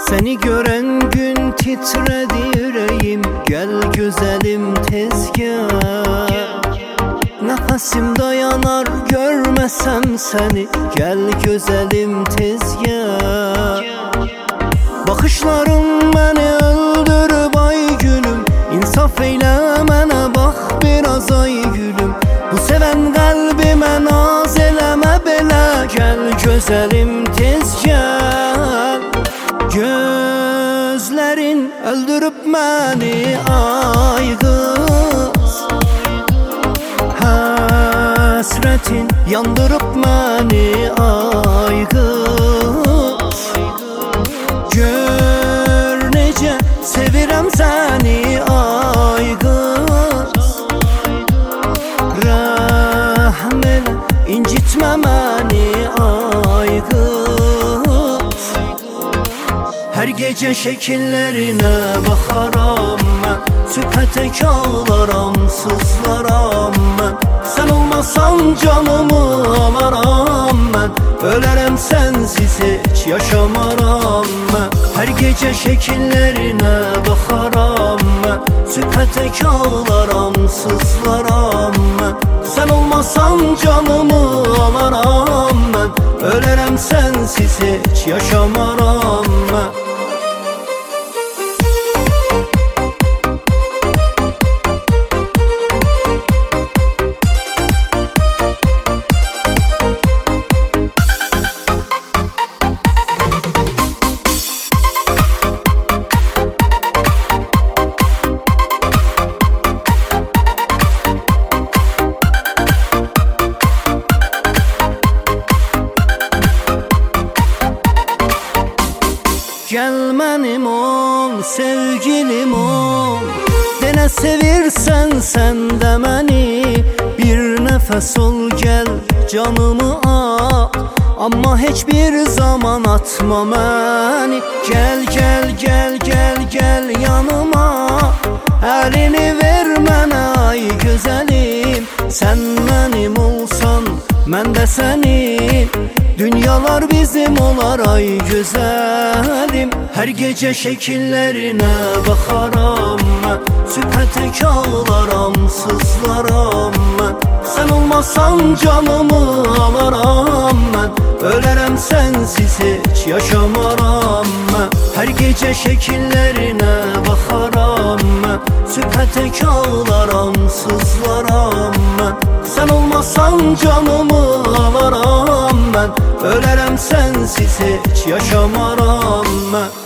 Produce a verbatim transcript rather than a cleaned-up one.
Seni gören gün titredi yüreğim. Gel güzelim tez gel. Nefesim dayanar görmesem seni. Gel güzelim tez gel. Bakışların beni öldürüp ay gülüm. İnsaf eyle mənə bax biraz ay gülüm. Bu seven kalbime naz eleme belə. Gel güzelim tez gel. Gözlerin öldürüp beni ay kız. Hasretin yandırıp beni ay kız. Gör nece sevirem seni ay kız. Rahm elə incitme beni ay kız. Her gece şekillerine bakaram ben. Sübhə tək ağlaram, sızlaram ben. Sen olmasan canımı alaram ben. Ölərəm sensiz hiç yaşamaram ben. Her gece şekillerine bakaram ben. Sübhə tək ağlaram, sızlaram ben. Sen olmasan canımı alaram ben. Ölərəm sensiz hiç yaşamaram ben. Gel benim ol, sevgilim ol. Dene sevirsen sen de beni. Bir nefes ol gel canımı al. Ama hiçbir zaman atma beni. Gel gel gel gel gel yanıma. Elini ver bana ay güzelim. Sen benim olsan ben de senin. Dünyalar bizim olar ay güzelim. Her gece şekillerine bakaram ben. Sübhə tək ağlaram, sızlaram ben. Sen olmasan canımı alaram ben. Ölərəm sensiz hiç yaşamaram ben. Her gece şekillerine bakaram ben. Sübhə tək ağlaram, sızlaram ben. Sen olmasan canımı alaram ben. Ölərəm sensiz hiç yaşamaram ben.